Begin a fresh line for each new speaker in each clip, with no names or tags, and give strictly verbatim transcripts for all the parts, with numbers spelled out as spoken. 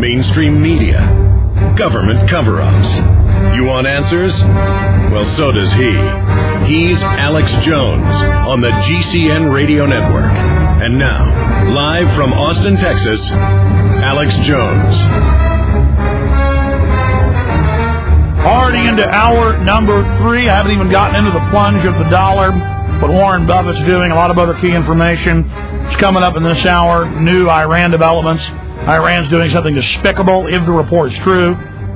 mainstream media, government cover-ups. You want answers? Well, so does he. He's Alex Jones on the G C N Radio Network. And now, live from Austin, Texas, Alex Jones.
Already into hour number three. I haven't even gotten into the plunge of the dollar, what Warren Buffett's doing, a lot of other key information. It's coming up in this hour. New Iran developments. Iran's doing something despicable, if the report's true.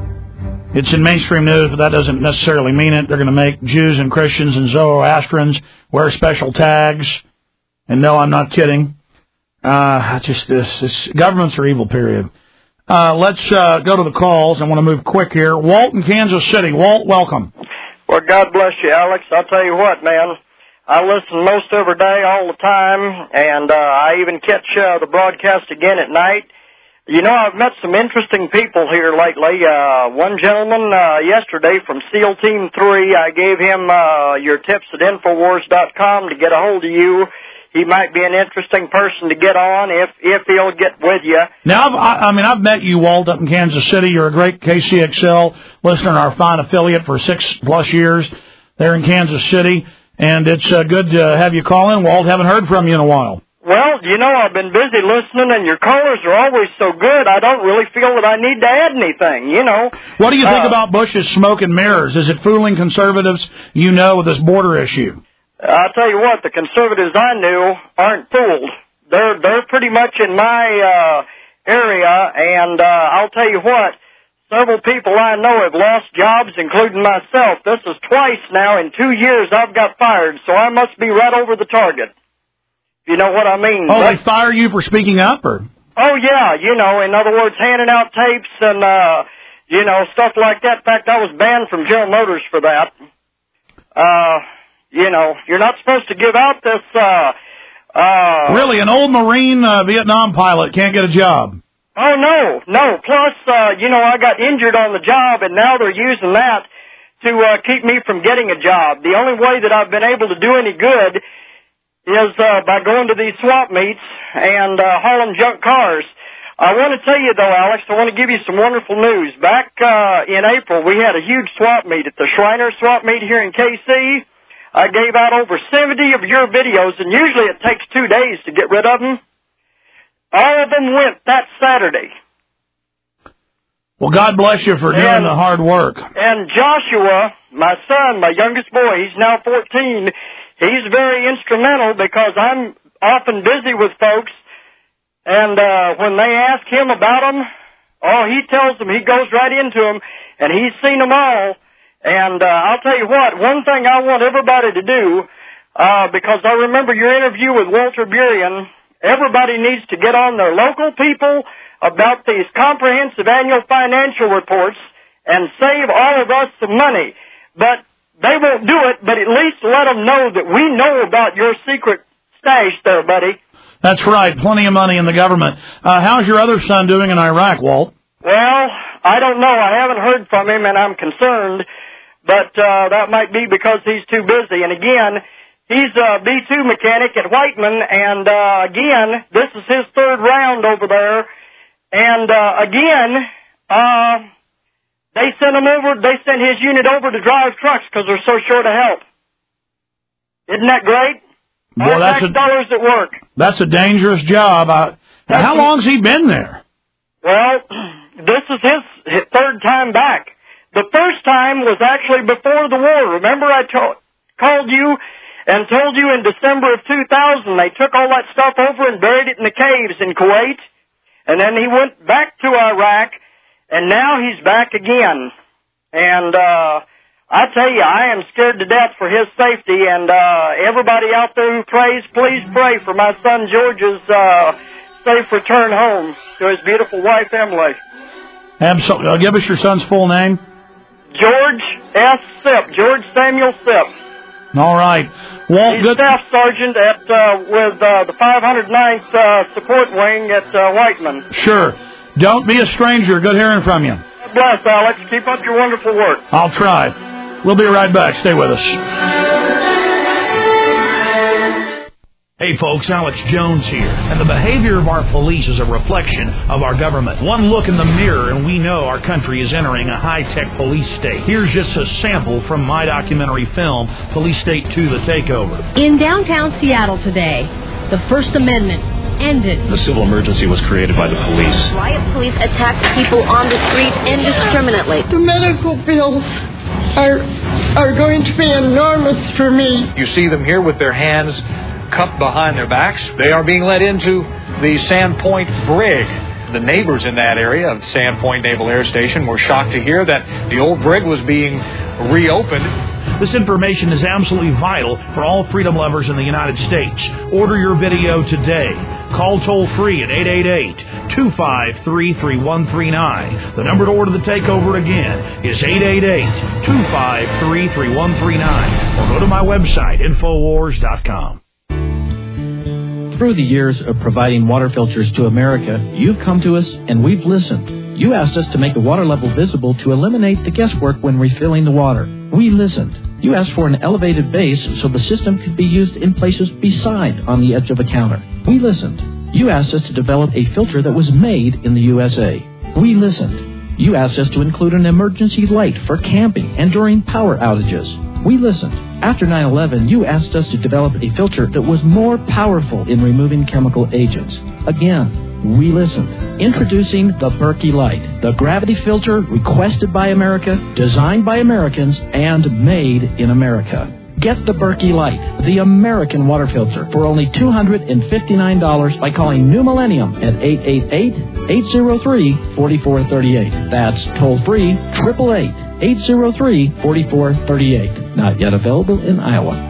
It's in mainstream news, but that doesn't necessarily mean it. They're going to make Jews and Christians and Zoroastrians wear special tags. And no, I'm not kidding. Uh, just this, this governments are evil, period. Uh, let's uh, go to the calls. I want to move quick here. Walt in Kansas City. Walt, welcome.
Well, God bless you, Alex. I'll tell you what, man. I listen most every day, all the time, and uh, I even catch uh, the broadcast again at night. You know, I've met some interesting people here lately. Uh, one gentleman uh, yesterday from SEAL Team three, I gave him uh, your tips at Infowars dot com to get a hold of you. He might be an interesting person to get on if if he'll get with you.
Now, I've, I, I mean, I've met you, Walt, up in Kansas City. You're a great K C X L listener, our fine affiliate for six plus years there in Kansas City. And it's uh, good to have you call in, Walt. Haven't heard from you in a while.
Well, you know, I've been busy listening, and your callers are always so good, I don't really feel that I need to add anything, you know.
What do you think
uh,
about Bush's smoke and mirrors? Is it fooling conservatives, you know, with this border issue?
I'll tell you what, the conservatives I knew aren't fooled. They're they're pretty much in my uh, area, and uh, I'll tell you what, several people I know have lost jobs, including myself. This is twice now in two years I've got fired, so I must be right over the target. You know what I mean?
Oh, but, they fire you for speaking up, or?
Oh, yeah, you know, in other words, handing out tapes and, uh, you know, stuff like that. In fact, I was banned from General Motors for that. Uh, you know, you're not supposed to give out this, uh, uh...
Really, an old Marine uh, Vietnam pilot can't get a job?
Oh, no, no. Plus, uh, you know, I got injured on the job, and now they're using that to uh, keep me from getting a job. The only way that I've been able to do any good is uh, by going to these swap meets and uh, hauling junk cars. I want to tell you, though, Alex, I want to give you some wonderful news. Back uh, in April, we had a huge swap meet at the Shriner Swap Meet here in K C. I gave out over seventy of your videos, and usually it takes two days to get rid of them. All of them went that Saturday.
Well, God bless you for doing
and,
the hard work.
And Joshua, my son, my youngest boy, he's now fourteen, he's very instrumental because I'm often busy with folks, and uh, when they ask him about them, oh, he tells them, he goes right into them, and he's seen them all. And uh, I'll tell you what, one thing I want everybody to do, uh, because I remember your interview with Walter Burien, everybody needs to get on their local people about these comprehensive annual financial reports and save all of us some money. But they won't do it, but at least let them know that we know about your secret stash there, buddy.
That's right. Plenty of money in the government. Uh, how's your other son doing in Iraq, Walt?
Well, I don't know. I haven't heard from him, and I'm concerned. But uh, that might be because he's too busy. And again, he's a B two mechanic at Whiteman, and uh, again, this is his third round over there. And uh, again, uh, they sent him over. They sent his unit over to drive trucks because they're so short of help. Isn't that great?
Well, that's
tax
a,
dollars at work.
That's a dangerous job. I, how long's he been there?
Well, this is his, his third time back. The first time was actually before the war. Remember I to- called you and told you in December of two thousand they took all that stuff over and buried it in the caves in Kuwait. And then he went back to Iraq, and now he's back again. And uh, I tell you, I am scared to death for his safety. And uh, everybody out there who prays, please pray for my son George's uh, safe return home to his beautiful wife, Emily.
Absolutely. Uh, give us your son's full name.
George S. Sipp, George Samuel Sipp.
All right. Walt,
He's
good.
Staff Sergeant at uh, with uh, the five hundred ninth uh, Support Wing at uh, Whiteman.
Sure. Don't be a stranger. Good hearing from you.
God bless, Alex. Keep up your wonderful work.
I'll try. We'll be right back. Stay with us. Hey folks, Alex Jones here, and the behavior of our police is a reflection of our government. One look in the mirror and we know our country is entering a high-tech police state. Here's just a sample from my documentary film, Police State two, The Takeover.
In downtown Seattle today, the First Amendment ended.
The civil emergency was created by the police.
Riot police attacked people on the street indiscriminately.
The medical bills are, are going to be enormous for me.
You see them here with their hands cupped behind their backs. They are being led into the Sandpoint Brig. The neighbors in that area of Sandpoint Naval Air Station were shocked to hear that the old brig was being reopened.
This information is absolutely vital for all freedom lovers in the United States. Order your video today. Call toll-free at eight eight eight, two five three, three one three nine. The number to order The Takeover again is eight eight eight, two five three, three one three nine. Or go to my website, infowars dot com.
Through the years of providing water filters to America, you've come to us and we've listened. You asked us to make the water level visible to eliminate the guesswork when refilling the water. We listened. You asked for an elevated base so the system could be used in places beside on the edge of a counter. We listened. You asked us to develop a filter that was made in the U S A. We listened. You asked us to include an emergency light for camping and during power outages. We listened. After nine eleven, you asked us to develop a filter that was more powerful in removing chemical agents. Again, we listened. Introducing the Berkey Light, the gravity filter requested by America, designed by Americans, and made in America. Get the Berkey Light, the American water filter, for only two hundred fifty-nine dollars by calling New Millennium at eight eight eight, eight zero three, four four three eight. That's toll-free, eight eight eight, eight zero three, four four three eight. Not yet available in Iowa.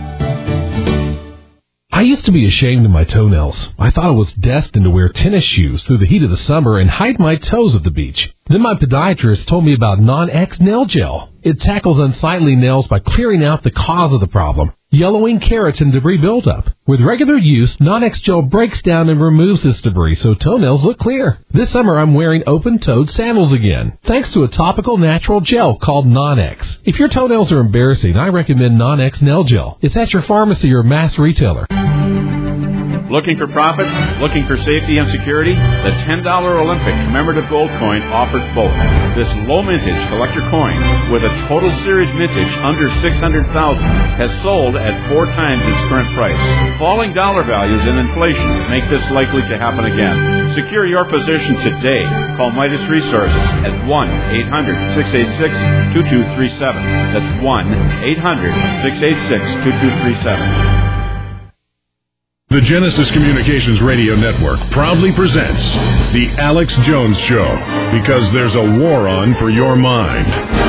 I used to be ashamed of my toenails. I thought I was destined to wear tennis shoes through the heat of the summer and hide my toes at the beach. Then my podiatrist told me about Non-X Nail Gel. It tackles unsightly nails by clearing out the cause of the problem, yellowing, keratin, debris buildup. With regular use, Non-X Gel breaks down and removes this debris so toenails look clear. This summer I'm wearing open-toed sandals again, thanks to a topical natural gel called Non-X. If your toenails are embarrassing, I recommend Non-X Nail Gel. It's at your pharmacy or mass retailer.
Looking for profit? Looking for safety and security? The ten dollar Olympic commemorative gold coin offers both. This low mintage collector coin with a total series mintage under six hundred thousand dollars has sold at four times its current price. Falling dollar values and inflation make this likely to happen again. Secure your position today. Call Midas Resources at one eight hundred, six eight six, two two three seven. That's one eight hundred, six eight six, two two three seven.
The Genesis Communications Radio Network proudly presents The Alex Jones Show, because there's a war on for your mind.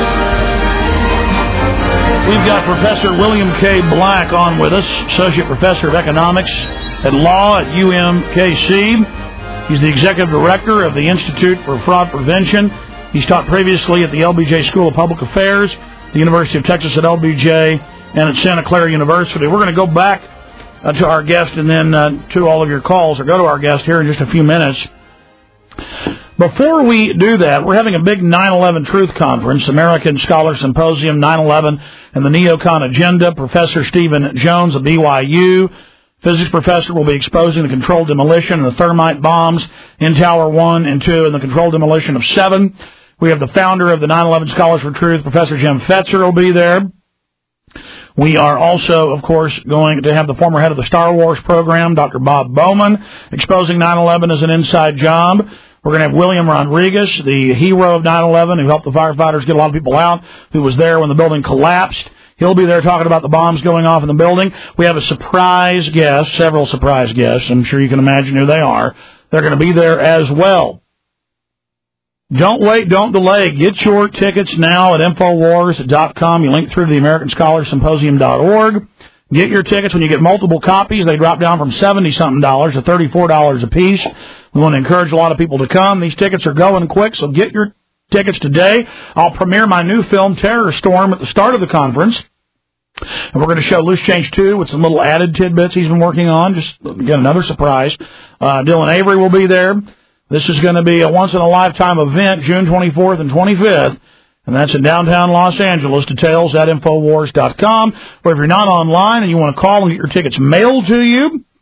We've got Professor William K. Black on with us, Associate Professor of Economics at Law at U M K C. He's the Executive Director of the Institute for Fraud Prevention. He's taught previously at the L B J School of Public Affairs, the University of Texas at L B J, and at Santa Clara University. We're going to go back Uh, to our guest and then uh, to all of your calls, or go to our guest here in just a few minutes. Before we do that, we're having a big nine eleven Truth Conference, American Scholar Symposium, nine eleven and the Neocon Agenda. Professor Stephen Jones of B Y U, physics professor, will be exposing the controlled demolition and the thermite bombs in Tower one and two and the controlled demolition of seven. We have the founder of the nine eleven Scholars for Truth, Professor Jim Fetzer, will be there. We are also, of course, going to have the former head of the Star Wars program, Doctor Bob Bowman, exposing nine eleven as an inside job. We're going to have William Rodriguez, the hero of nine eleven, who helped the firefighters get a lot of people out, who was there when the building collapsed. He'll be there talking about the bombs going off in the building. We have a surprise guest, several surprise guests. I'm sure you can imagine who they are. They're going to be there as well. Don't wait, don't delay. Get your tickets now at infowars dot com. You link through to the American Scholar Symposium dot org. Get your tickets. When you get multiple copies, they drop down from seventy-something dollars to thirty-four dollars a piece. We want to encourage a lot of people to come. These tickets are going quick, so get your tickets today. I'll premiere my new film, Terror Storm, at the start of the conference. And we're going to show Loose Change two with some little added tidbits he's been working on. Just, again, another surprise. Uh, Dylan Avery will be there. This is going to be a once-in-a-lifetime event, June twenty-fourth and twenty-fifth, and that's in downtown Los Angeles. Details at infowars dot com. Or if you're not online and you want to call and get your tickets mailed to you,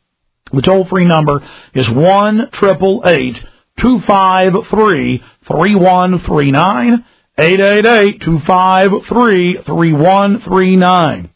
The toll-free number is one eight eight eight, two five three, three one three nine, eight eight eight, two five three, three one three nine.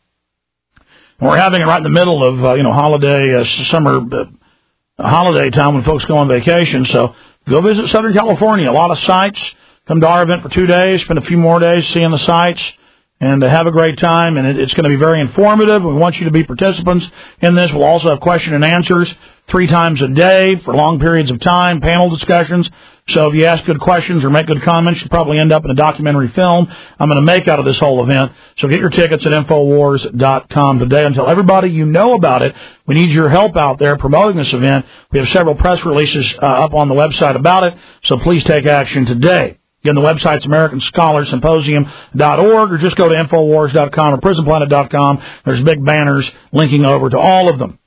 We're having it right in the middle of, uh, you know, holiday, uh, summer uh, holiday time when folks go on vacation. So go visit Southern California. A lot of sites. Come to our event for two days, spend a few more days seeing the sites, and uh, have a great time. And it, it's going to be very informative. We want you to be participants in this. We'll also have question and answers three times a day for long periods of time, panel discussions. So if you ask good questions or make good comments, you'll probably end up in a documentary film I'm going to make out of this whole event. So get your tickets at Infowars dot com today and tell everybody you know about it. We need your help out there promoting this event. We have several press releases uh, up on the website about it, so please take action today. Again, the website's American Scholar Symposium dot org, or just go to Infowars dot com or Prison Planet dot com. There's big banners linking over to all of them.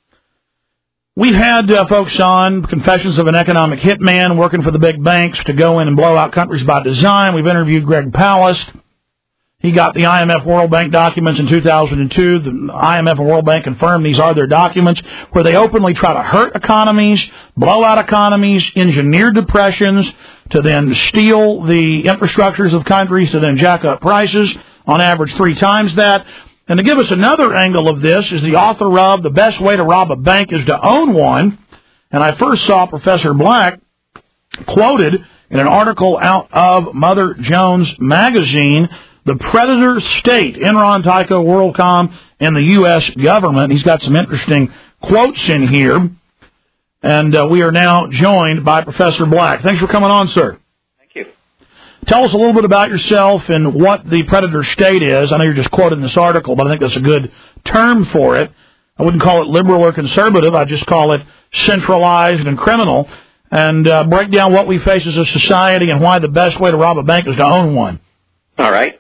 We've had uh, folks on, Confessions of an Economic Hitman, working for the big banks to go in and blow out countries by design. We've interviewed Greg Palast. He got the I M F World Bank documents in two thousand two. The I M F and World Bank confirmed these are their documents where they openly try to hurt economies, blow out economies, engineer depressions, to then steal the infrastructures of countries, to then jack up prices, on average three times that. And to give us another angle of this is the author of The Best Way to Rob a Bank is to Own One. And I first saw Professor Black quoted in an article out of Mother Jones magazine, The Predator State, Enron, Tyco, WorldCom, and the U S government. He's got some interesting quotes in here. And uh, we are now joined by Professor Black. Thanks for coming on, sir.
Thank you.
Tell us a little bit about yourself and what the Predator State is. I know you're just quoting this article, but I think that's a good term for it. I wouldn't call it liberal or conservative. I'd just call it centralized and criminal. And uh, break down what we face as a society and why the best way to rob a bank is to own one.
All right.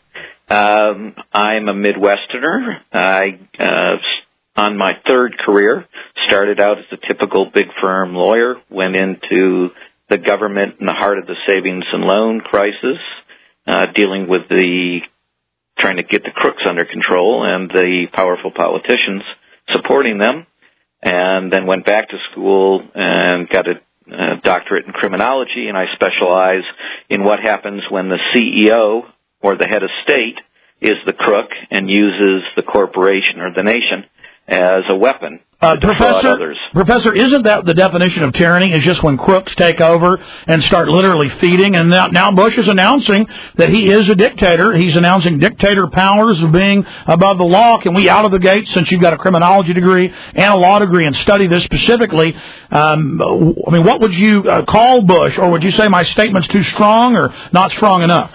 Um, I'm a Midwesterner. I, uh, on my third career, started out as a typical big firm lawyer, went into the government in the heart of the savings and loan crisis, uh, dealing with the, trying to get the crooks under control and the powerful politicians supporting them, and then went back to school and got a uh, doctorate in criminology, and I specialize in what happens when the C E O or the head of state is the crook and uses the corporation or the nation as a weapon
uh,
to defraud
Professor,
others.
Professor, isn't that the definition of tyranny, is just when crooks take over and start literally feeding? And now, now Bush is announcing that he is a dictator. He's announcing dictator powers of being above the law. Can we, out of the gate, since you've got a criminology degree and a law degree and study this specifically, um, I mean, what would you uh, call Bush? Or would you say my statement's too strong or not strong enough?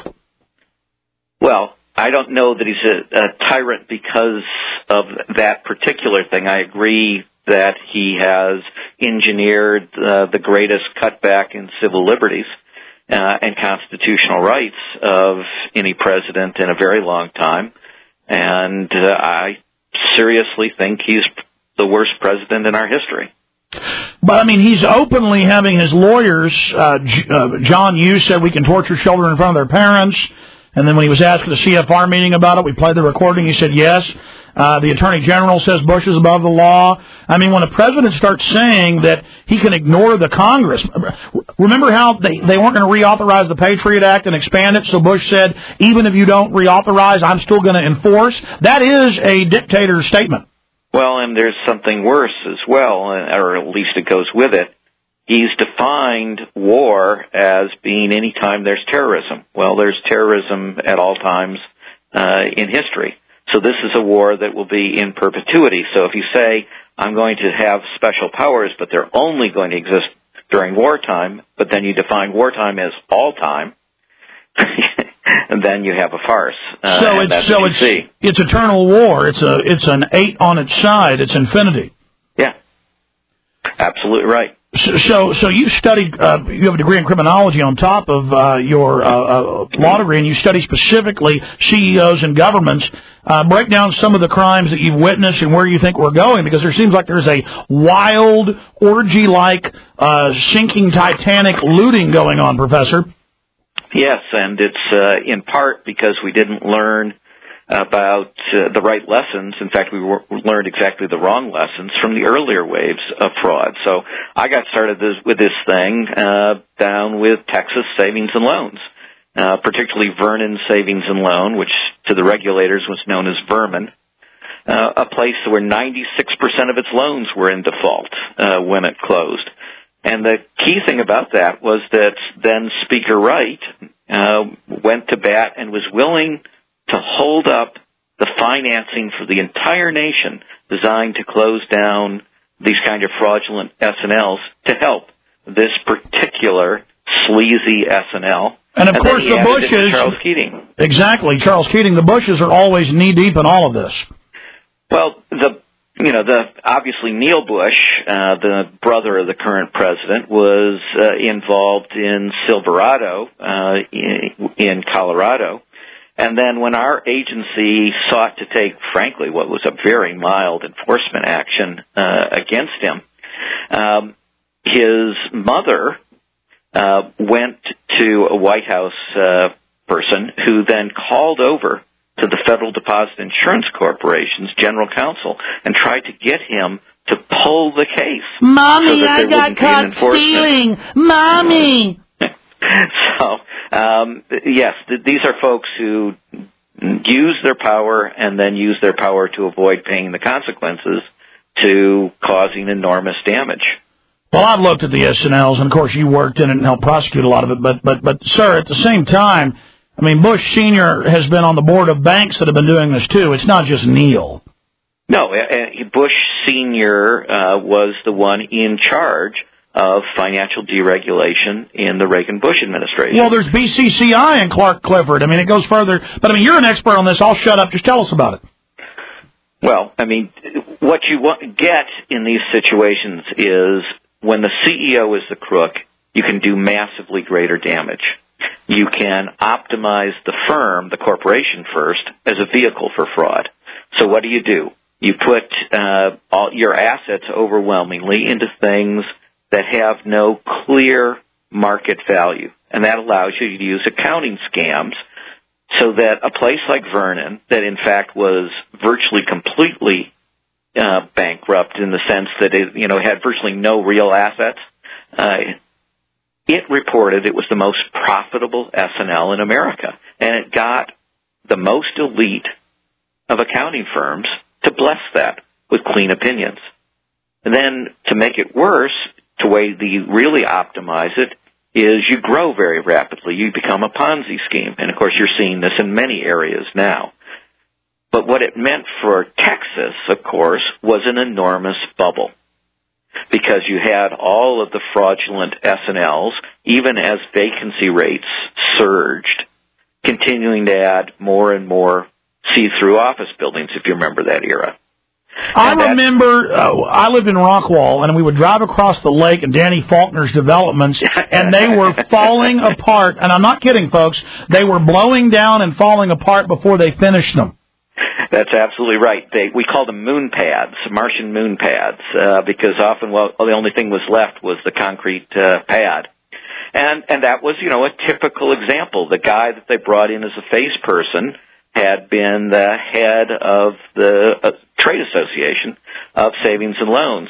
Well, I don't know that he's a, a tyrant because of that particular thing. I agree that he has engineered uh, the greatest cutback in civil liberties uh, and constitutional rights of any president in a very long time. And uh, I seriously think he's the worst president in our history.
But, I mean, he's openly having his lawyers, uh, J- uh, John Yoo said we can torture children in front of their parents. And then when he was asked at the C F R meeting about it, we played the recording. He said yes. Uh, the Attorney General says Bush is above the law. I mean, when a president starts saying that he can ignore the Congress, remember how they, they weren't going to reauthorize the Patriot Act and expand it, so Bush said, even if you don't reauthorize, I'm still going to enforce? That is a dictator's statement.
Well, and there's something worse as well, or at least it goes with it. He's defined war as being any time there's terrorism. Well, there's terrorism at all times uh, in history. So this is a war that will be in perpetuity. So if you say, I'm going to have special powers, but they're only going to exist during wartime, but then you define wartime as all time, and then you have a farce. Uh,
so it's, so it's,
see.
it's eternal war. It's a it's an eight on its side. It's infinity.
Yeah, absolutely right.
So, so, so you studied, uh, you have a degree in criminology on top of uh, your uh, uh, law degree, and you study specifically C E Os and governments. Uh, break down some of the crimes that you've witnessed and where you think we're going, because there seems like there's a wild, orgy-like, uh, sinking Titanic looting going on, Professor.
Yes, and it's uh, in part because we didn't learn about uh, the right lessons. In fact, we were, learned exactly the wrong lessons from the earlier waves of fraud. So I got started this, with this thing uh, down with Texas Savings and Loans, uh, particularly Vernon Savings and Loan, which to the regulators was known as Vermin, uh, a place where ninety-six percent of its loans were in default uh, when it closed. And the key thing about that was that then Speaker Wright uh, went to bat and was willing to hold up the financing for the entire nation designed to close down these kind of fraudulent S N Ls to help this particular sleazy S N L.
And, of
and
course, the Bushes...
Charles Keating.
Exactly, Charles Keating. The Bushes are always knee-deep in all of this.
Well, the... You know, the obviously Neil Bush, uh, the brother of the current president, was uh, involved in Silverado uh, in, in Colorado. And then when our agency sought to take, frankly, what was a very mild enforcement action uh, against him, um, his mother uh, went to a White House uh, person who then called over to the Federal Deposit Insurance Corporation's general counsel and tried to get him to pull the case.
Mommy,
so
I got caught stealing. Mommy.
So, um, yes, th- these are folks who use their power and then use their power to avoid paying the consequences to causing enormous damage.
Well, I've looked at the S N Ls, and of course you worked in it and helped prosecute a lot of it, but, but, but, sir, at the same time, I mean, Bush Senior has been on the board of banks that have been doing this, too. It's not just Neil.
No, uh, Bush Senior uh, was the one in charge of financial deregulation in the Reagan-Bush administration.
Well, there's B C C I and Clark Clifford. I mean, it goes further. But, I mean, you're an expert on this. I'll shut up. Just tell us about it.
Well, I mean, what you want, get in these situations is when the C E O is the crook, you can do massively greater damage. You can optimize the firm, the corporation first, as a vehicle for fraud. So what do you do? You put uh, all your assets overwhelmingly into things that have no clear market value. And that allows you to use accounting scams so that a place like Vernon, that in fact was virtually completely uh, bankrupt in the sense that it, you know, had virtually no real assets, uh, it reported it was the most profitable S N L in America. And it got the most elite of accounting firms to bless that with clean opinions. And then to make it worse, the way that you really optimize it is you grow very rapidly. You become a Ponzi scheme. And, of course, you're seeing this in many areas now. But what it meant for Texas, of course, was an enormous bubble, because you had all of the fraudulent S N Ls, even as vacancy rates surged, continuing to add more and more see-through office buildings, if you remember that era.
I remember uh, I lived in Rockwall, and we would drive across the lake in Danny Faulkner's developments, and they were falling apart. And I'm not kidding, folks. They were blowing down and falling apart before they finished them.
That's absolutely right. They, we called them moon pads, Martian moon pads, uh, because often, well, the only thing was left was the concrete uh, pad. And and that was, you know, a typical example. The guy that they brought in as a face person had been the head of the uh, trade association of savings and loans.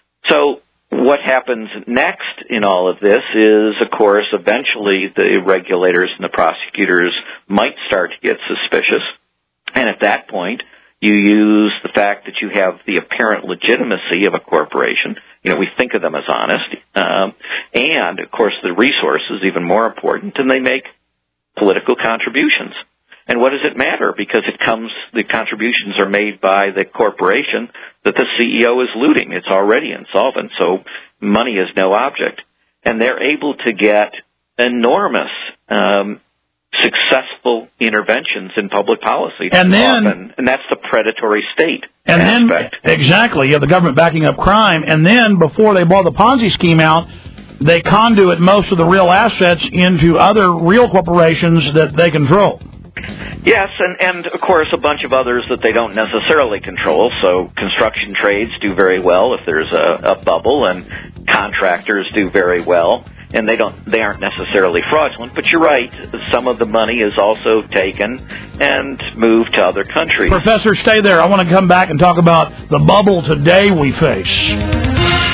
So what happens next in all of this is, of course, eventually the regulators and the prosecutors might start to get suspicious. And at that point, you use the fact that you have the apparent legitimacy of a corporation. You know, we think of them as honest. Um, and, of course, the resources, even more important, and they make political contributions. And what does it matter? Because it comes, the contributions are made by the corporation that the C E O is looting. It's already insolvent, so money is no object. And they're able to get enormous um successful interventions in public policy.
And then,
often, and that's the predatory state
and
aspect.
Then, exactly, you have the government backing up crime, and then before they blow the Ponzi scheme out, they conduit most of the real assets into other real corporations that they control.
Yes, and, and of course a bunch of others that they don't necessarily control. So construction trades do very well if there's a, a bubble, and contractors do very well. and they don't they aren't necessarily fraudulent. But you're right, some of the money is also taken and moved to other countries.
Professor, stay there. I want to come back and talk about the bubble today we face.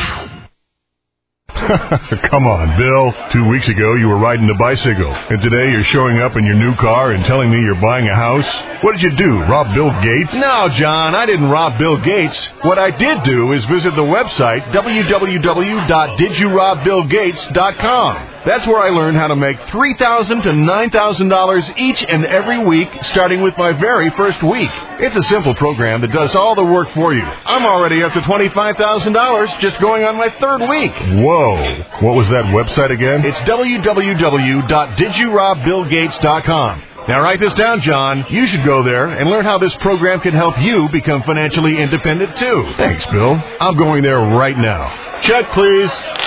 Come on, Bill. Two weeks ago, you were riding a bicycle, and today you're showing up in your new car and telling me you're buying a house? What did you do, rob Bill Gates?
No, John, I didn't rob Bill Gates. What I did do is visit the website w w w dot did you rob bill gates dot com. That's where I learned how to make three thousand dollars to nine thousand dollars each and every week, starting with my very first week. It's a simple program that does all the work for you. I'm already up to twenty-five thousand dollars just going on my third week.
Whoa. What was that website again?
It's w w w dot did you rob bill gates dot com. Now write this down, John. You should go there and learn how this program can help you become financially independent, too.
Thanks, Bill.
I'm going there right now. Check, please.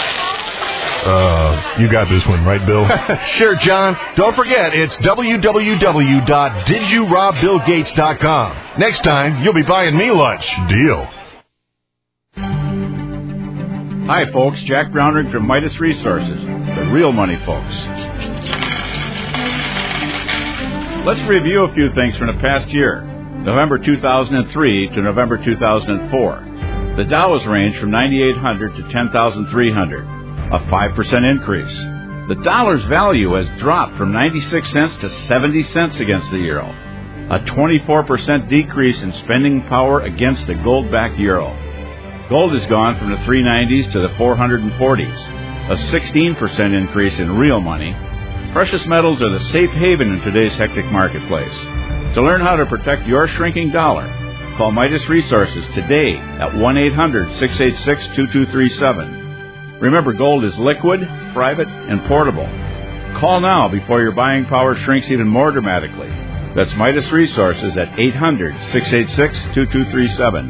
Uh, you got this one, right, Bill?
Sure, John. Don't forget, it's w w w dot did you rob bill gates dot com. Next time, you'll be buying me lunch.
Deal.
Hi, folks. Jack Brownrigg from Midas Resources, the real money folks. Let's review a few things from the past year, November two thousand three to November two thousand four. The Dow has ranged from ninety-eight hundred to ten thousand three hundred, a five percent increase. The dollar's value has dropped from ninety-six cents to seventy cents against the euro, a twenty-four percent decrease in spending power against the gold-backed euro. Gold has gone from the three nineties to the four forties, a sixteen percent increase in real money. Precious metals are the safe haven in today's hectic marketplace. To learn how to protect your shrinking dollar, call Midas Resources today at one eight hundred six eight six two two three seven. Remember, gold is liquid, private, and portable. Call now before your buying power shrinks even more dramatically. That's Midas Resources at eight hundred six eight six two two three seven.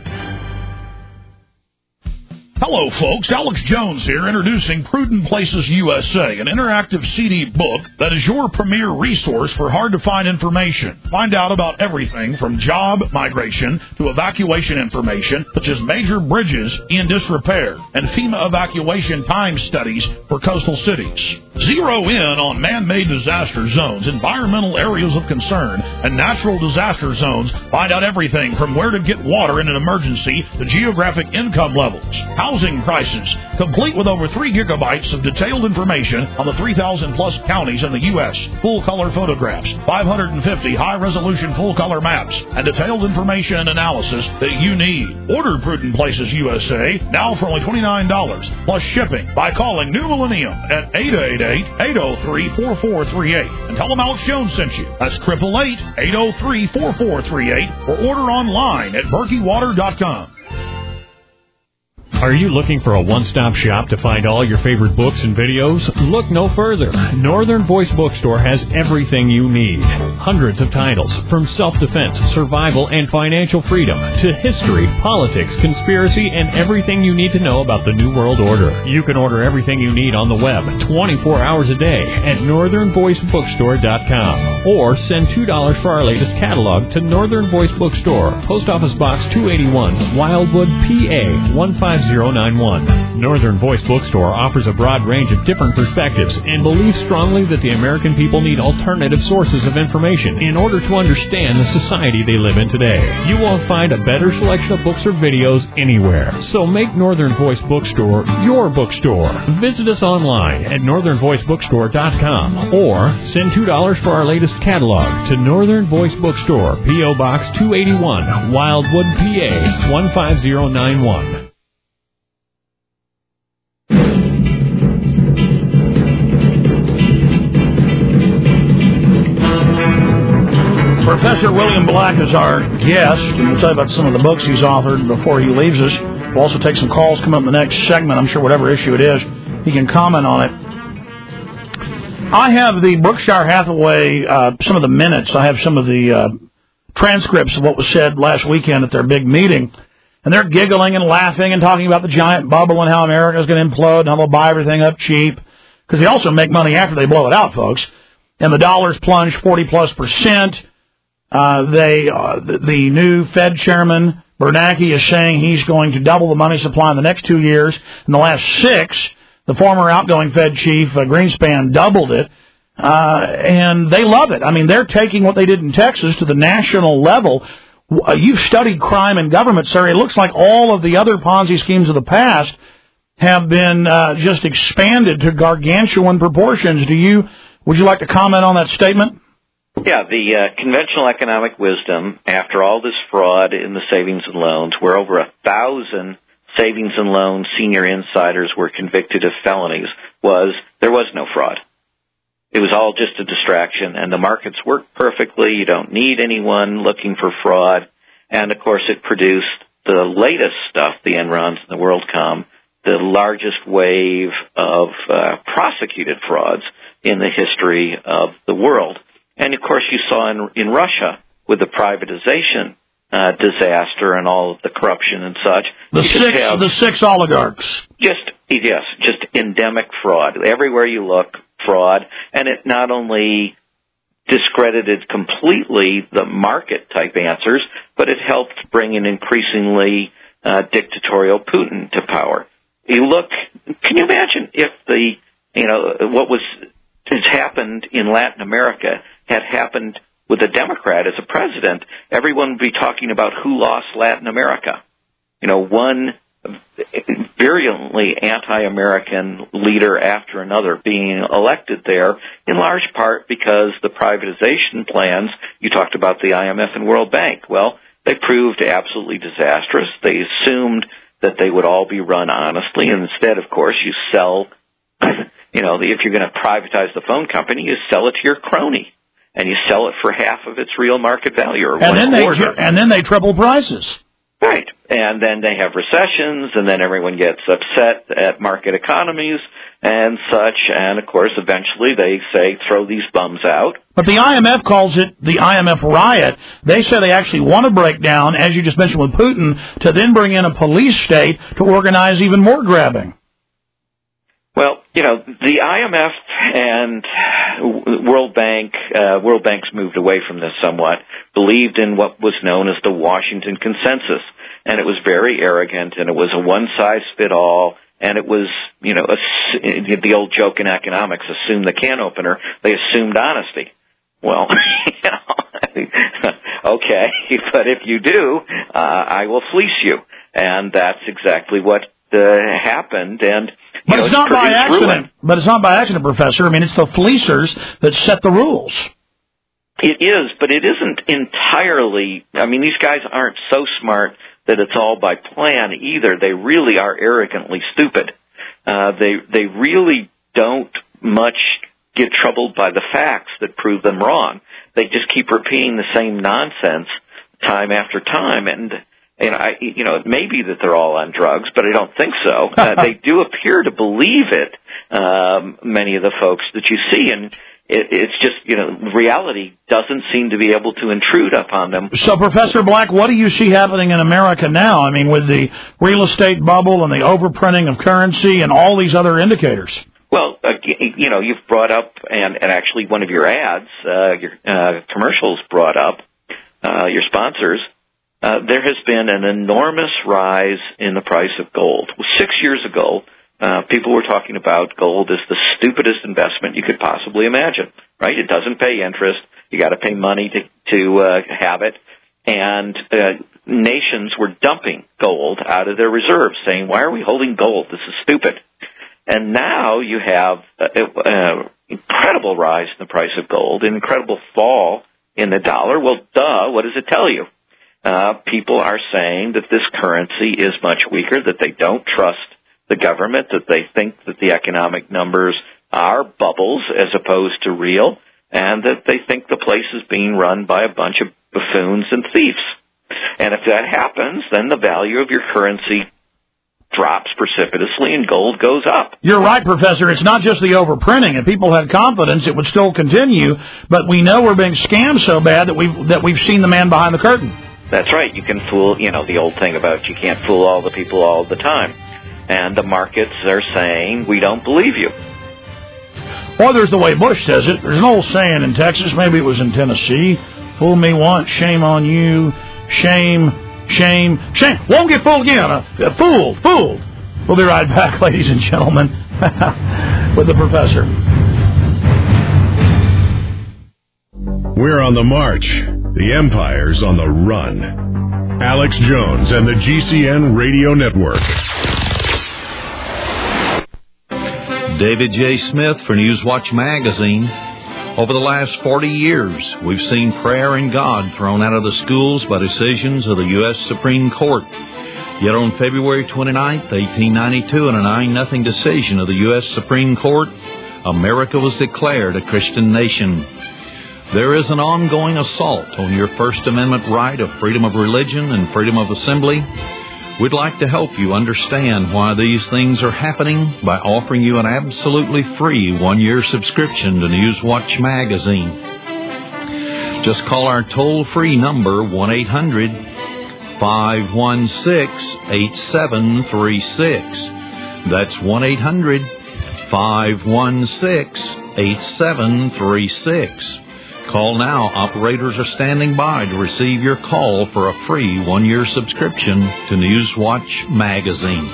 Hello, folks. Alex Jones here, introducing Prudent Places U S A, an interactive C D book that is your premier resource for hard-to-find information. Find out about everything from job migration to evacuation information, such as major bridges in disrepair and FEMA evacuation time studies for coastal cities. Zero in on man-made disaster zones, environmental areas of concern, and natural disaster zones. Find out everything from where to get water in an emergency to geographic income levels, housing prices, complete with over three gigabytes of detailed information on the three thousand plus counties in the U S, full-color photographs, five hundred fifty high-resolution full-color maps, and detailed information and analysis that you need. Order Prudent Places U S A now for only twenty-nine dollars plus shipping by calling New Millennium at eight eight eight, eight oh three, four four three eight and tell them Alex Jones sent you. That's eight eight eight, eight oh three, four four three eight or order online at berkey water dot com.
Are you looking for a one-stop shop to find all your favorite books and videos? Look no further. Northern Voice Bookstore has everything you need. Hundreds of titles, from self-defense, survival, and financial freedom, to history, politics, conspiracy, and everything you need to know about the New World Order. You can order everything you need on the web twenty-four hours a day at northern voice bookstore dot com. Or send two dollars for our latest catalog to Northern Voice Bookstore, Post Office Box two eighty-one, Wildwood, P A one five zero nine one. Northern Voice Bookstore offers a broad range of different perspectives and believes strongly that the American people need alternative sources of information in order to understand the society they live in today. You won't find a better selection of books or videos anywhere. So make Northern Voice Bookstore your bookstore. Visit us online at northern voice bookstore dot com or send two dollars for our latest catalog to Northern Voice Bookstore, P O. Box two eighty-one, Wildwood, P A one five zero nine one.
Professor William Black is our guest, and we'll tell you about some of the books he's authored before he leaves us. We'll also take some calls, come up in the next segment. I'm sure whatever issue it is, he can comment on it. I have the Berkshire Hathaway, uh, some of the minutes. I have some of the uh, transcripts of what was said last weekend at their big meeting. And they're giggling and laughing and talking about the giant bubble and how America's going to implode and how they'll buy everything up cheap. Because they also make money after they blow it out, folks. And the dollar's plunged forty plus percent. Uh, they, uh, the, the new Fed chairman, Bernanke, is saying he's going to double the money supply in the next two years. In the last six, the former outgoing Fed chief, uh, Greenspan, doubled it. Uh, and they love it. I mean, they're taking what they did in Texas to the national level. Uh, you've studied crime and government, sir. It looks like all of the other Ponzi schemes of the past have been uh, just expanded to gargantuan proportions. Do you? Would you like to comment on that statement?
Yeah, the uh, conventional economic wisdom, after all this fraud in the savings and loans, where over a thousand savings and loan senior insiders were convicted of felonies, was there was no fraud. It was all just a distraction, and the markets work perfectly. You don't need anyone looking for fraud. And, of course, it produced the latest stuff, the Enrons and the WorldCom, the largest wave of uh, prosecuted frauds in the history of the world. And, of course, you saw in, in Russia with the privatization uh, disaster and all of the corruption and such.
The six, the six oligarchs.
Just, yes, just endemic fraud. Everywhere you look, fraud. And it not only discredited completely the market-type answers, but it helped bring an increasingly uh, dictatorial Putin to power. You look, can you imagine if the, you know, what was has happened in Latin America had happened with a Democrat as a president? Everyone would be talking about who lost Latin America. You know, one virulently anti-American leader after another being elected there, in large part because the privatization plans, you talked about the I M F and World Bank. Well, they proved absolutely disastrous. They assumed that they would all be run honestly, and instead, of course, you sell, you know, if you're going to privatize the phone company, you sell it to your crony, and you sell it for half of its real market value, or
and
one
then they
quarter.
and then they triple prices.
Right, and then they have recessions, and then everyone gets upset at market economies and such, and of course, eventually they say, throw these bums out.
But the I M F calls it the I M F riot. They say they actually want to break down, as you just mentioned with Putin, to then bring in a police state to organize even more grabbing.
Well, you know, the I M F and World Bank, uh, World Bank's moved away from this somewhat, believed in what was known as the Washington Consensus. And it was very arrogant, and it was a one-size-fit-all, and it was, you know, a, the old joke in economics, assume the can opener, they assumed honesty. Well, you know, okay, but if you do, uh, I will fleece you. And that's exactly what uh, happened, and
But
know,
it's not
it's
by accident.
Ruin.
But it's not by accident, Professor. I mean, it's the fleecers that set the rules.
It is, but it isn't entirely. I mean, these guys aren't so smart that it's all by plan either. They really are arrogantly stupid. Uh, they they really don't much get troubled by the facts that prove them wrong. They just keep repeating the same nonsense time after time, and. And I, you know, it may be that they're all on drugs, but I don't think so. Uh, they do appear to believe it, um, many of the folks that you see, and it, it's just, you know, reality doesn't seem to be able to intrude upon them.
So, Professor Black, what do you see happening in America now? I mean, with the real estate bubble and the overprinting of currency and all these other indicators.
Well, uh, you know, you've brought up, and, and actually one of your ads, uh, your uh, commercials brought up, uh, your sponsors, Uh, there has been an enormous rise in the price of gold. Six years ago, uh, people were talking about gold as the stupidest investment you could possibly imagine, right? It doesn't pay interest. You got to pay money to, to uh, have it. And uh, nations were dumping gold out of their reserves, saying, why are we holding gold? This is stupid. And now you have an incredible rise in the price of gold, an incredible fall in the dollar. Well, duh, what does it tell you? Uh, people are saying that this currency is much weaker, that they don't trust the government, that they think that the economic numbers are bubbles as opposed to real, and that they think the place is being run by a bunch of buffoons and thieves. And if that happens, then the value of your currency drops precipitously and gold goes up.
You're right, Professor. It's not just the overprinting. If people had confidence, it would still continue, but we know we're being scammed so bad that we've, that we've seen the man behind the curtain.
That's right. You can fool, you know, the old thing about you can't fool all the people all the time. And the markets are saying, we don't believe you.
Or there's the way Bush says it. There's an old saying in Texas, maybe it was in Tennessee, fool me once, shame on you, shame, shame, shame. Won't get fooled again. Uh, fooled, fooled. We'll be right back, ladies and gentlemen. with the professor.
We're on the march. The Empire's on the run. Alex Jones and the G C N Radio Network.
David J. Smith for Newswatch Magazine. Over the last forty years, we've seen prayer and God thrown out of the schools by decisions of the U S Supreme Court. Yet on February twenty-ninth, eighteen ninety-two, in a nine nothing decision of the U S Supreme Court, America was declared a Christian nation. There is an ongoing assault on your First Amendment right of freedom of religion and freedom of assembly. We'd like to help you understand why these things are happening by offering you an absolutely free one-year subscription to Newswatch Magazine. Just call our toll-free number, one eight hundred, five one six, eight seven three six. That's one eight hundred, five one six, eight seven three six. Call now. Operators are standing by to receive your call for a free one-year subscription to Newswatch Magazine.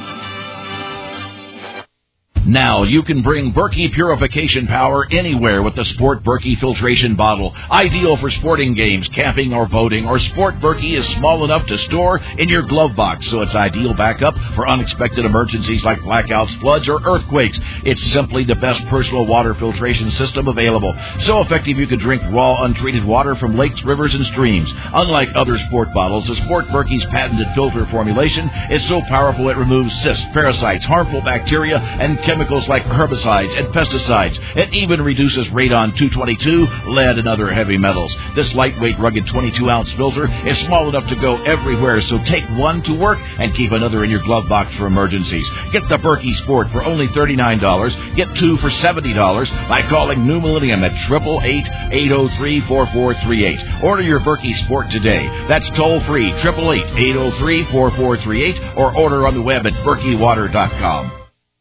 Now you can bring Berkey purification power anywhere with the Sport Berkey filtration bottle. Ideal for sporting games, camping, or boating. Or Sport Berkey is small enough to store in your glove box, so it's ideal backup for unexpected emergencies like blackouts, floods, or earthquakes. It's simply the best personal water filtration system available. So effective you can drink raw, untreated water from lakes, rivers, and streams. Unlike other sport bottles, the Sport Berkey's patented filter formulation is so powerful it removes cysts, parasites, harmful bacteria, and chemicals like herbicides and pesticides. It even reduces radon two twenty-two, lead, and other heavy metals. This lightweight, rugged twenty-two ounce filter is small enough to go everywhere, so take one to work and keep another in your glove box for emergencies. Get the Berkey Sport for only thirty-nine dollars. Get two for seventy dollars by calling New Millennium at eight eight eight, eight oh three, four four three eight. Order your Berkey Sport today. That's toll-free, eight eight eight, eight oh three, four four three eight, or order on the web at berkey water dot com.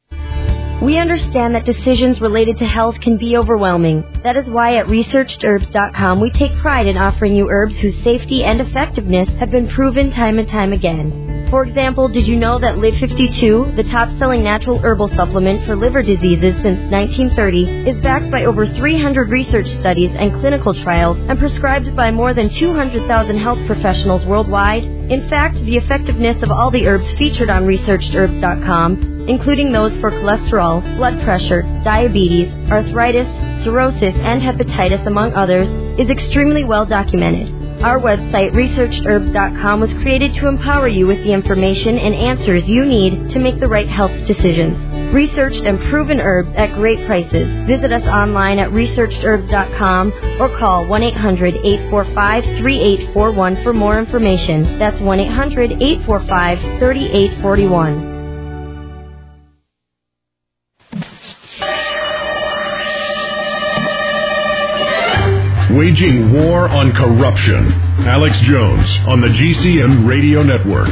We understand that decisions related to health can be overwhelming. That is why at researched herbs dot com we take pride in offering you herbs whose safety and effectiveness have been proven time and time again. For example, did you know that Liv fifty-two, the top-selling natural herbal supplement for liver diseases since nineteen thirty, is backed by over three hundred research studies and clinical trials and prescribed by more than two hundred thousand health professionals worldwide? In fact, the effectiveness of all the herbs featured on researched herbs dot com, including those for cholesterol, blood pressure, diabetes, arthritis, cirrhosis, and hepatitis, among others, is extremely well documented. Our website, researched herbs dot com, was created to empower you with the information and answers you need to make the right health decisions. Researched and proven herbs at great prices. Visit us online at researched herbs dot com or call one eight hundred, eight four five, three eight four one for more information. That's one eight hundred, eight four five, three eight four one.
Waging war on corruption. Alex Jones on the G C N Radio Network.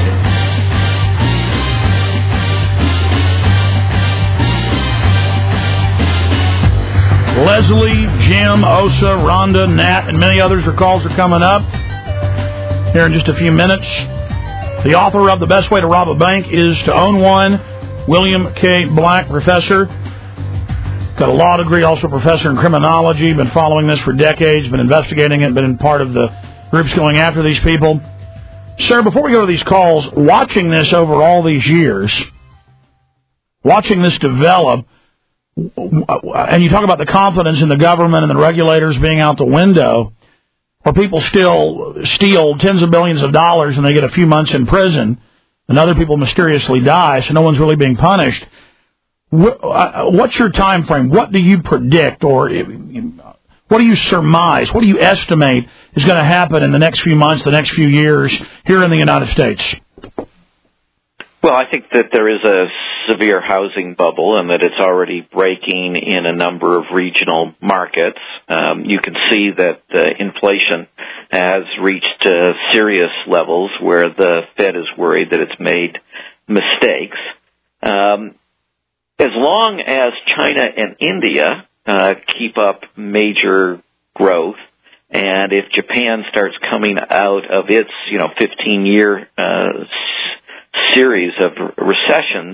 Leslie, Jim, Osa, Rhonda, Nat, and many others. Your calls are coming up here in just a few minutes. The author of The Best Way to Rob a Bank is to Own One, William K. Black, professor. Got a law degree, also professor in criminology. Been following this for decades, been investigating it, been part of the groups going after these people. Sir, before we go to these calls, watching this over all these years, watching this develop, and you talk about the confidence in the government and the regulators being out the window, where people still steal tens of billions of dollars and they get a few months in prison, and other people mysteriously die, so no one's really being punished. What's your time frame? What do you predict, or what do you surmise? What do you estimate is going to happen in the next few months, the next few years here in the United States?
Well, I think that there is a severe housing bubble and that it's already breaking in a number of regional markets. Um, you can see that uh, inflation has reached uh, serious levels where the Fed is worried that it's made mistakes. Um, As long as China and India uh, keep up major growth, and if Japan starts coming out of its, you know, fifteen-year uh, s- series of recessions,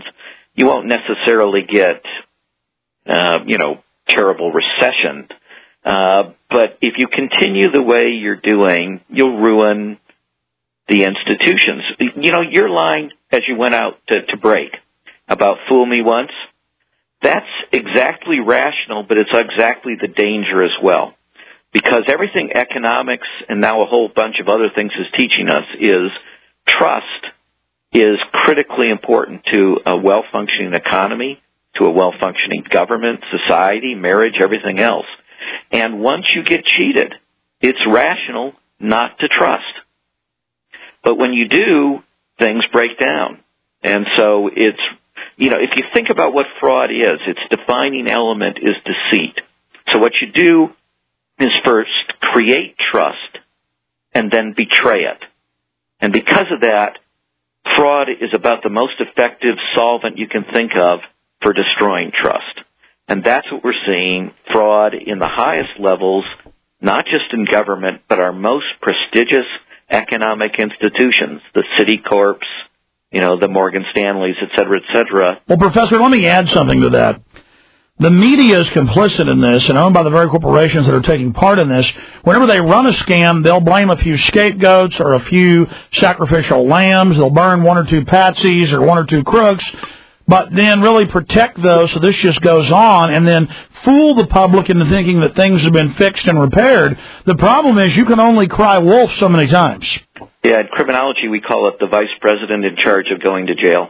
you won't necessarily get, uh, you know, terrible recession. Uh, but if you continue the way you're doing, you'll ruin the institutions. You know, your line as you went out to, to break about fool me once, that's exactly rational, but it's exactly the danger as well. Because everything economics and now a whole bunch of other things is teaching us is trust is critically important to a well-functioning economy, to a well-functioning government, society, marriage, everything else. And once you get cheated, it's rational not to trust. But when you do, things break down. And so it's, you know, if you think about what fraud is, its defining element is deceit. So what you do is first create trust and then betray it. And because of that, fraud is about the most effective solvent you can think of for destroying trust. And that's what we're seeing, fraud in the highest levels, not just in government, but our most prestigious economic institutions, the Citicorps, you know, the Morgan Stanleys, et cetera, et cetera.
Well, Professor, let me add something to that. The media is complicit in this and owned by the very corporations that are taking part in this. Whenever they run a scam, they'll blame a few scapegoats or a few sacrificial lambs. They'll burn one or two patsies or one or two crooks, but then really protect those so this just goes on and then fool the public into thinking that things have been fixed and repaired. The problem is you can only cry wolf so many times.
Yeah, in criminology we call it the vice president in charge of going to jail.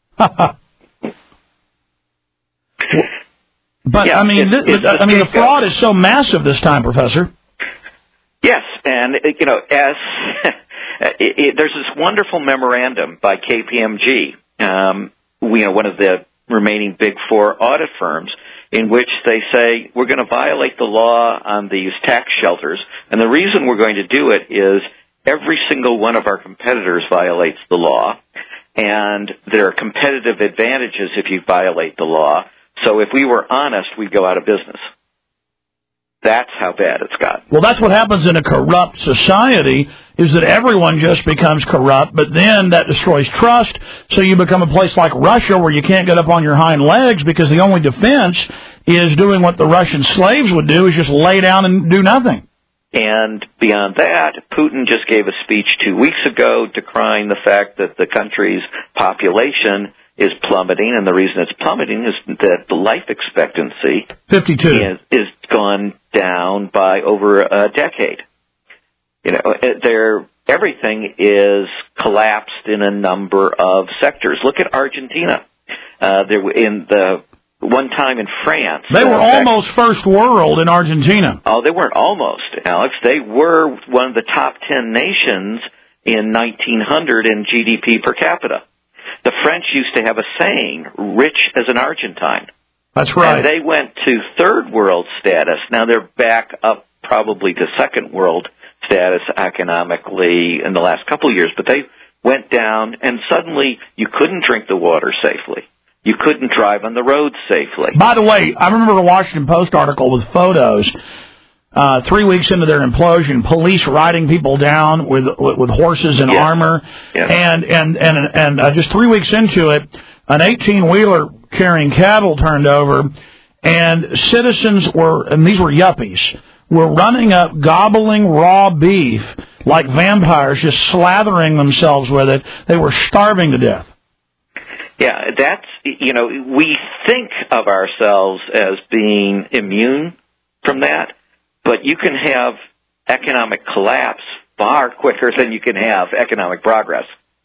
But,
yeah,
I mean,
it's,
th-
it's
I mean, the fraud is so massive this time, Professor.
Yes, and, you know, as it, it, there's this wonderful memorandum by K P M G, um, you know, one of the remaining big four audit firms, in which they say we're going to violate the law on these tax shelters, and the reason we're going to do it is every single one of our competitors violates the law, and there are competitive advantages if you violate the law. So if we were honest, we'd go out of business. That's how bad it's got.
Well, that's what happens in a corrupt society, is that everyone just becomes corrupt, but then that destroys trust, so you become a place like Russia where you can't get up on your hind legs because the only defense is doing what the Russian slaves would do, is just lay down and do nothing.
And beyond that, Putin just gave a speech two weeks ago decrying the fact that the country's population is plummeting, and the reason it's plummeting is that the life expectancy
fifty-two
is, is gone down by over a decade. You know, there everything is collapsed in a number of sectors. Look at Argentina. Uh, there in the one time in France,
they were
uh,
almost first world in Argentina.
Oh, they weren't almost, Alex. They were one of the top ten nations in nineteen hundred in G D P per capita. The French used to have a saying, rich as an Argentine.
That's right.
And they went to third world status. Now they're back up probably to second world status economically in the last couple of years, but they went down, and suddenly you couldn't drink the water safely. You couldn't drive on the roads safely.
By the way, I remember the Washington Post article with photos. Uh, three weeks into their implosion, police riding people down with with, with horses and
yeah.
armor,
yeah.
and and and and uh, just three weeks into it, an eighteen-wheeler carrying cattle turned over, and citizens were, and these were yuppies, were running up, gobbling raw beef like vampires, just slathering themselves with it. They were starving to death.
Yeah, that's, you know, we think of ourselves as being immune from that. But you can have economic collapse far quicker than you can have economic progress.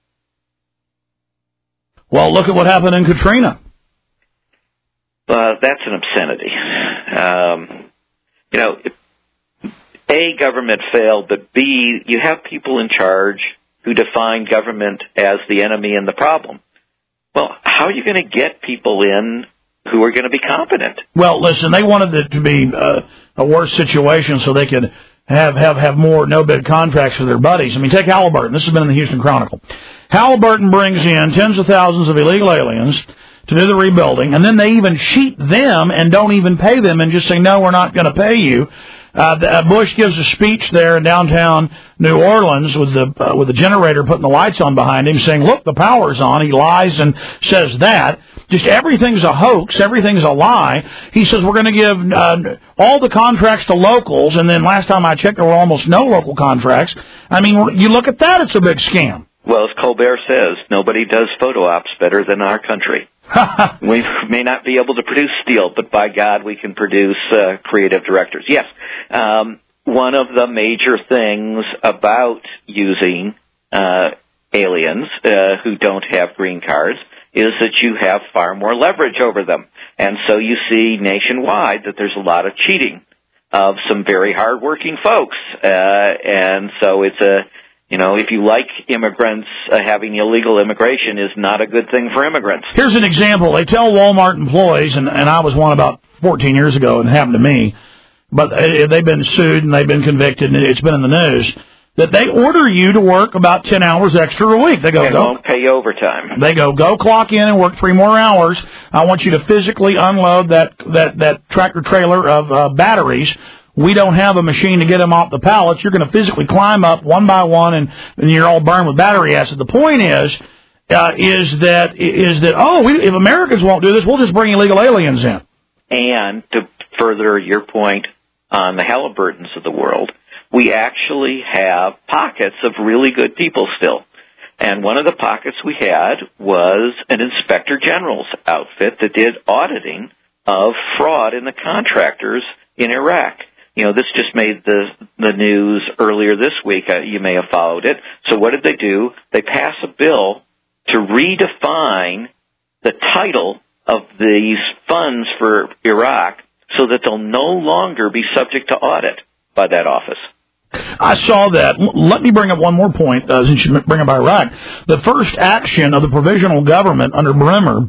Well, look at what happened in Katrina.
Uh, that's an obscenity. Um, you know, A, government failed, but B, you have people in charge who define government as the enemy and the problem. Well, how are you going to get people in who are going to be competent?
Well, listen, they wanted it to be uh, a worse situation so they could have, have, have more no-bid contracts for their buddies. I mean, take Halliburton. This has been in the Houston Chronicle. Halliburton brings in tens of thousands of illegal aliens to do the rebuilding, and then they even cheat them and don't even pay them and just say, no, we're not going to pay you. Uh, the, uh, Bush gives a speech there in downtown New Orleans with the uh, with the generator putting the lights on behind him, saying, "Look, the power's on." He lies and says that. Just everything's a hoax, everything's a lie. He says we're going to give uh, all the contracts to locals, and then last time I checked, there were almost no local contracts. I mean, you look at that; it's a big scam.
Well, as Colbert says, nobody does photo ops better than our country. We may not be able to produce steel, but by God, we can produce uh, creative directors. Yes, um, one of the major things about using uh, aliens uh, who don't have green cards is that you have far more leverage over them. And so you see nationwide that there's a lot of cheating of some very hardworking folks. Uh, and so it's a You know, if you like immigrants, uh, having illegal immigration is not a good thing for immigrants.
Here's an example. They tell Walmart employees, and, and I was one about fourteen years ago, and it happened to me, but they've been sued and they've been convicted, and it's been in the news, that they order you to work about ten hours extra a week. They go,
They
go.
won't pay you overtime.
They go, go clock in and work three more hours. I want you to physically unload that, that, that tractor trailer of uh, batteries. We don't have a machine to get them off the pallets. You're going to physically climb up one by one, and, and you're all burned with battery acid. The point is, uh, is that is that oh, we, if Americans won't do this, we'll just bring illegal aliens in.
And to further your point on the Halliburtons of the world, we actually have pockets of really good people still. And one of the pockets we had was an inspector general's outfit that did auditing of fraud in the contractors in Iraq. You know, this just made the the news earlier this week. Uh, you may have followed it. So what did they do? They pass a bill to redefine the title of these funds for Iraq so that they'll no longer be subject to audit by that office.
I saw that. Let me bring up one more point, uh, since you bring up Iraq. The first action of the provisional government under Bremer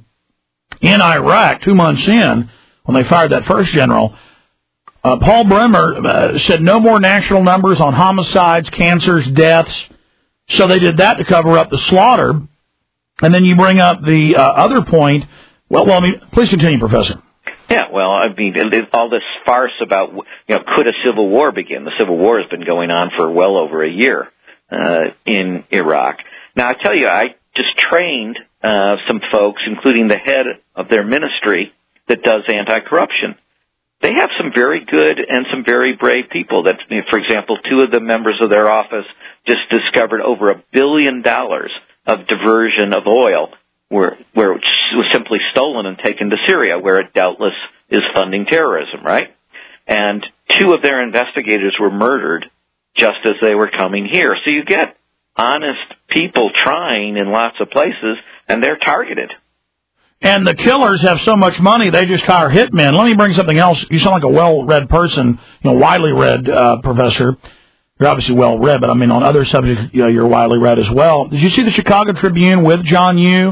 in Iraq, two months in, when they fired that first general, Uh, Paul Bremer uh, said no more national numbers on homicides, cancers, deaths. So they did that to cover up the slaughter. And then you bring up the uh, other point. Well, well, I mean, please continue, Professor.
Yeah, well, I mean, all this farce about, you know, could a civil war begin? The civil war has been going on for well over a year uh, in Iraq. Now, I tell you, I just trained uh, some folks, including the head of their ministry that does anti-corruption. They have some very good and some very brave people. That, for example, two of the members of their office just discovered over a billion dollars of diversion of oil where, where it was simply stolen and taken to Syria, where it doubtless is funding terrorism, right? And two of their investigators were murdered just as they were coming here. So you get honest people trying in lots of places, and they're targeted.
And the killers have so much money, they just hire hitmen. Let me bring something else. You sound like a well-read person, you know, widely read, uh, Professor. You're obviously well-read, but I mean, on other subjects, you know, you're widely read as well. Did you see the Chicago Tribune with John Yoo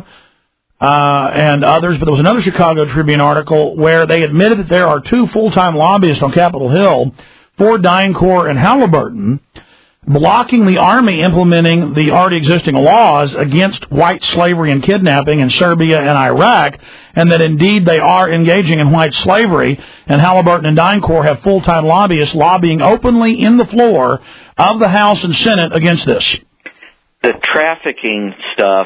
uh, and others? But there was another Chicago Tribune article where they admitted that there are two full-time lobbyists on Capitol Hill for DynCorp and Halliburton, blocking the Army implementing the already existing laws against white slavery and kidnapping in Serbia and Iraq, and that indeed they are engaging in white slavery, and Halliburton and DynCorp have full-time lobbyists lobbying openly in the floor of the House and Senate against this.
The trafficking stuff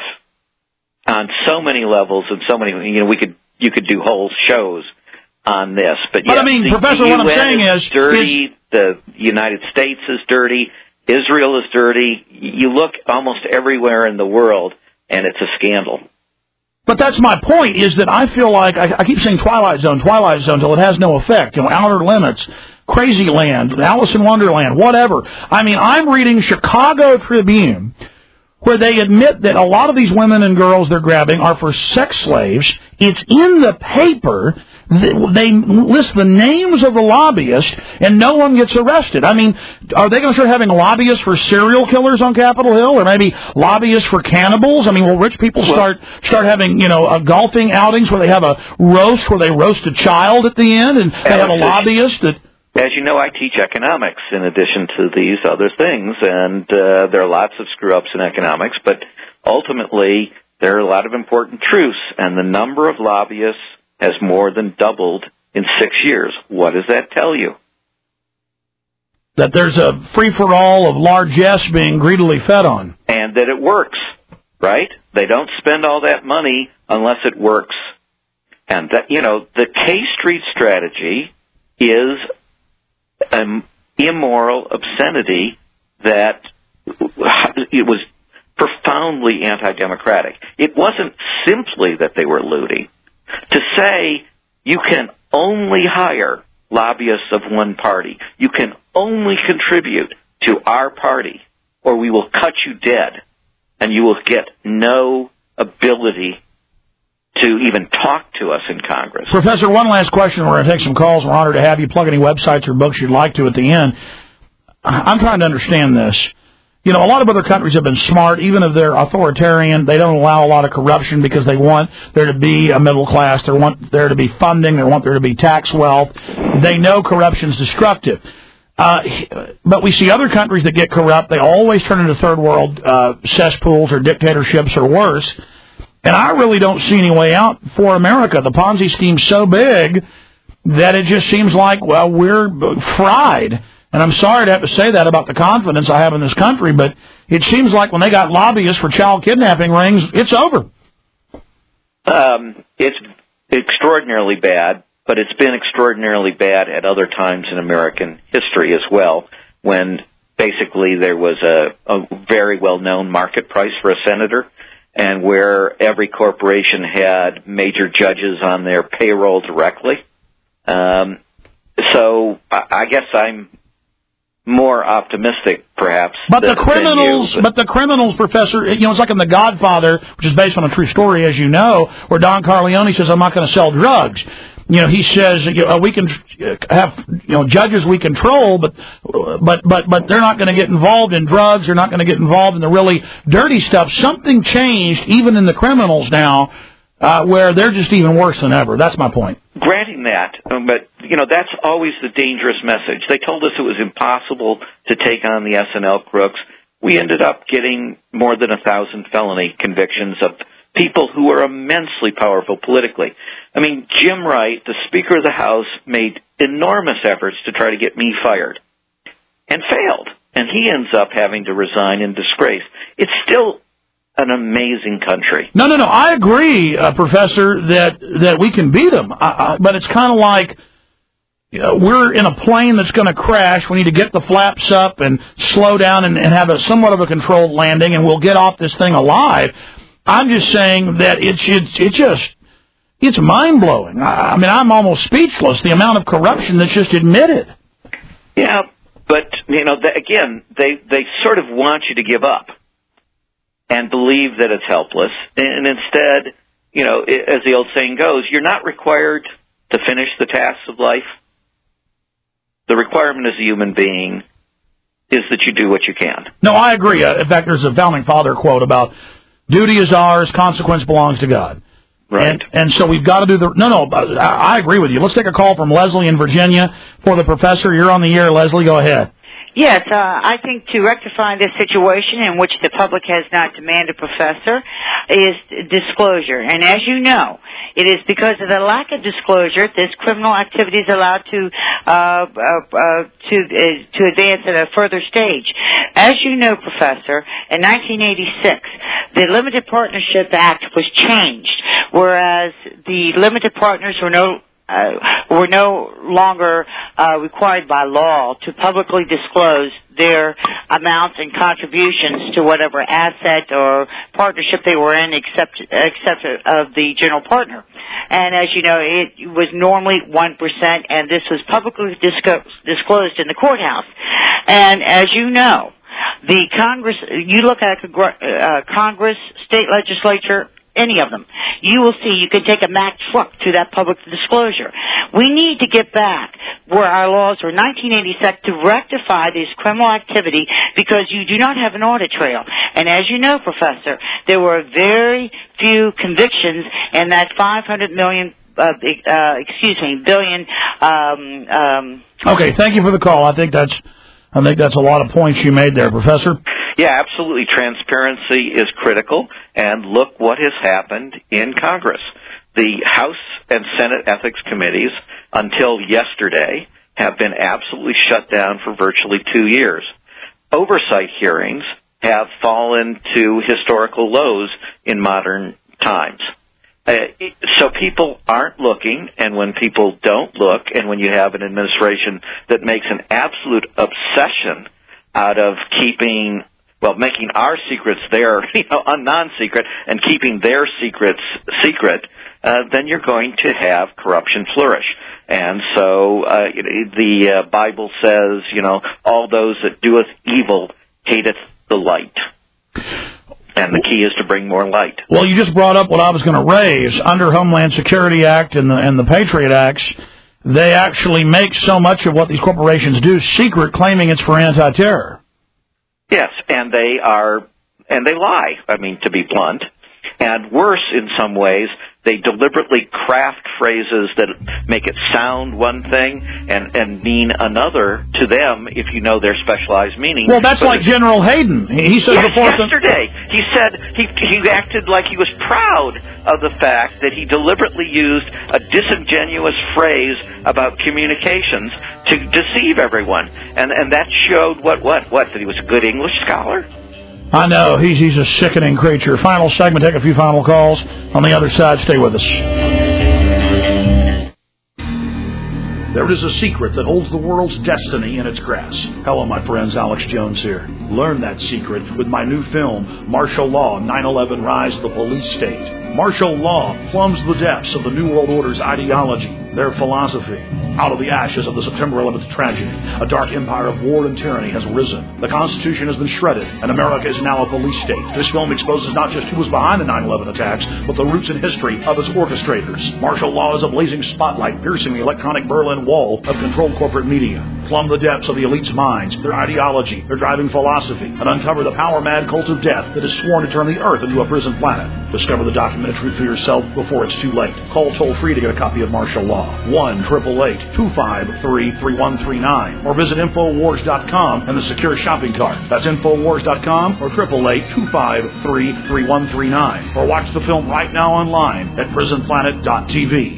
on so many levels and so many, you know, we could you could do whole shows on this. But,
but
yes,
I mean,
the
Professor,
U N
what I'm saying is...
dirty,
is,
the United States is dirty, Israel is dirty. You look almost everywhere in the world, and it's a scandal.
But that's my point, is that I feel like, I, I keep saying Twilight Zone, Twilight Zone, until it has no effect. You know, Outer Limits, Crazy Land, Alice in Wonderland, whatever. I mean, I'm reading Chicago Tribune, where they admit that a lot of these women and girls they're grabbing are for sex slaves. It's in the paper. They list the names of the lobbyists, and no one gets arrested. I mean, are they going to start having lobbyists for serial killers on Capitol Hill, or maybe lobbyists for cannibals? I mean, will rich people start start having, you know, a golfing outings where they have a roast where they roast a child at the end, and they have a lobbyist that...
As you know, I teach economics in addition to these other things, and uh, there are lots of screw-ups in economics, but ultimately there are a lot of important truths, and the number of lobbyists has more than doubled in six years. What does that tell you?
That there's a free-for-all of largesse being greedily fed on.
And that it works, right? They don't spend all that money unless it works. And, that, you know, the K Street strategy is an immoral obscenity that it was profoundly anti-democratic. It wasn't simply that they were looting. To say you can only hire lobbyists of one party, you can only contribute to our party, or we will cut you dead, and you will get no ability to even talk to us in Congress.
Professor, one last question. We're going to take some calls. We're honored to have you. Plug any websites or books you'd like to at the end. I'm trying to understand this. You know, a lot of other countries have been smart. Even if they're authoritarian, they don't allow a lot of corruption because they want there to be a middle class. They want there to be funding. They want there to be tax wealth. They know corruption's destructive. Uh, but we see other countries that get corrupt. They always turn into third world uh, cesspools or dictatorships or worse. And I really don't see any way out for America. The Ponzi scheme's so big that it just seems like, well, we're fried. And I'm sorry to have to say that about the confidence I have in this country, but it seems like when they got lobbyists for child kidnapping rings, it's over.
Um, it's extraordinarily bad, but it's been extraordinarily bad at other times in American history as well, when basically there was a, a very well-known market price for a senator, and where every corporation had major judges on their payroll directly. Um, so I, I guess I'm more optimistic, perhaps.
But
than,
the criminals,
you,
but. but the criminals, Professor, you know, it's like in The Godfather, which is based on a true story, as you know, where Don Corleone says, "I'm not going to sell drugs." You know, he says, you know, we can have, you know, judges we control, but, but, but, but they're not going to get involved in drugs. They're not going to get involved in the really dirty stuff. Something changed, even in the criminals now, uh, where they're just even worse than ever. That's my point.
Granting that, um, but, you know, that's always the dangerous message. They told us it was impossible to take on the S and L crooks. We ended up getting more than a thousand felony convictions of people who are immensely powerful politically. I mean, Jim Wright, the Speaker of the House, made enormous efforts to try to get me fired and failed. And he ends up having to resign in disgrace. It's still an amazing country.
No, no, no. I agree, uh, Professor, that that we can beat them. I, I, but it's kind of like, you know, we're in a plane that's going to crash. We need to get the flaps up and slow down and, and have a somewhat of a controlled landing, and we'll get off this thing alive. I'm just saying that it's it's it just it's mind blowing. I, I mean, I'm almost speechless. The amount of corruption that's just admitted.
Yeah, but you know, the, again, they they sort of want you to give up and believe that it's helpless, and instead, you know, as the old saying goes, you're not required to finish the tasks of life. The requirement as a human being is that you do what you can.
No, I agree. Uh, in fact, there's a founding father quote about duty is ours, consequence belongs to God.
Right.
And, and so we've got to do the... No, no, I, I agree with you. Let's take a call from Leslie in Virginia for the professor. You're on the air, Leslie. Go ahead.
Yes, uh, I think to rectify this situation in which the public has not demanded professor is disclosure. And as you know, it is because of the lack of disclosure this criminal activity is allowed to uh, uh, uh, to uh, to advance at a further stage. As you know, Professor, in nineteen eighty-six, the Limited Partnership Act was changed, whereas the limited partners were no Uh, were no longer uh, required by law to publicly disclose their amounts and contributions to whatever asset or partnership they were in, except except of the general partner. And as you know, it was normally one percent, and this was publicly disco- disclosed in the courthouse. And as you know, the Congress, you look at uh, Congress, state legislature, any of them, you will see you can take a Mack truck to that public disclosure. We need to get back where our laws were nineteen eighty-six to rectify this criminal activity because you do not have an audit trail. And as you know, Professor, there were very few convictions in that five hundred million, uh, uh, excuse me, billion. Um, um,
okay, thank you for the call. I think that's, I think that's a lot of points you made there, Professor.
Yeah, absolutely. Transparency is critical, and look what has happened in Congress. The House and Senate Ethics Committees, until yesterday, have been absolutely shut down for virtually two years. Oversight hearings have fallen to historical lows in modern times. Uh, it, so people aren't looking, and when people don't look, and when you have an administration that makes an absolute obsession out of keeping, well, making our secrets their, you know, non-secret, and keeping their secrets secret, uh, then you're going to have corruption flourish. And so uh, the uh, Bible says, you know, all those that doeth evil hateth the light. And the key is to bring more light.
Well, you just brought up what I was going to raise. Under Homeland Security Act and the, and the Patriot Acts, they actually make so much of what these corporations do secret, claiming it's for anti-terror.
Yes, and they are, and they lie, I mean, to be blunt. And worse, in some ways, they deliberately craft phrases that make it sound one thing and, and mean another to them if you know their specialized meaning.
Well, that's but like General Hayden. He said
yes,
before
yesterday, some... he said he, he acted like he was proud of the fact that he deliberately used a disingenuous phrase about communications to deceive everyone. And, and that showed what, what, what, that he was a good English scholar?
I know. He's he's a sickening creature. Final segment. Take a few final calls. On the other side, stay with us. There is a secret that holds the world's destiny in its grasp. Hello, my friends. Alex Jones here. Learn that secret with my new film, Martial Law, nine eleven Rise of the Police State. Martial law plumbs the depths of the New World Order's ideology, their philosophy. Out of the ashes of the September eleventh tragedy, a dark empire of war and tyranny has risen. The Constitution has been shredded, and America is now a police state. This film exposes not just who was behind the nine eleven attacks, but the roots and history of its orchestrators. Martial law is a blazing spotlight piercing the electronic Berlin Wall of controlled corporate media. Plumb the depths of the elite's minds, their ideology, their driving philosophy, and uncover the power-mad cult of death that is sworn to turn the Earth into a prison planet. Discover the documented truth for yourself before it's too late. Call toll-free to get a copy of Martial Law. one eight eight eight, two five three, three one three nine. Or visit Infowars dot com and the secure shopping cart. That's Infowars dot com or eight eight eight, two five three, three one three nine. Or watch the film right now online at prison planet dot t v.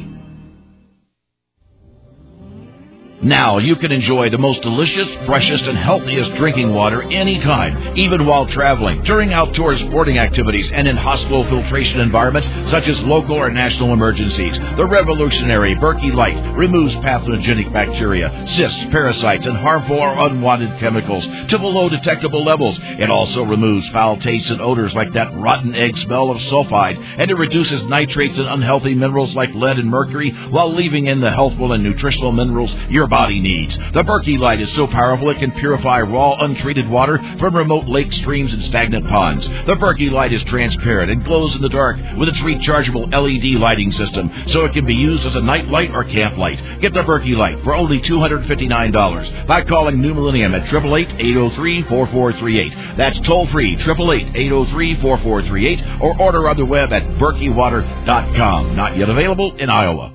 Now you can enjoy the most delicious, freshest, and healthiest drinking water anytime, even while traveling, during outdoor sporting activities, and in hospital filtration environments such as local or national emergencies. The revolutionary Berkey Light removes pathogenic bacteria, cysts, parasites, and harmful or unwanted chemicals to below detectable levels. It also removes foul tastes and odors like that rotten egg smell of sulfide, and it reduces nitrates and unhealthy minerals like lead and mercury while leaving in the healthful and nutritional minerals your body needs. The Berkey Light is so powerful it can purify raw, untreated water from remote lakes, streams, and stagnant ponds. The Berkey Light is transparent and glows in the dark with its rechargeable L E D lighting system, so it can be used as a night light or camp light. Get the Berkey Light for only two hundred fifty-nine dollars by calling New Millennium at eight eight eight, eight oh three, four four three eight. That's toll-free, eight eight eight, eight oh three, four four three eight, or order on the web at berkey water dot com. Not yet available in Iowa.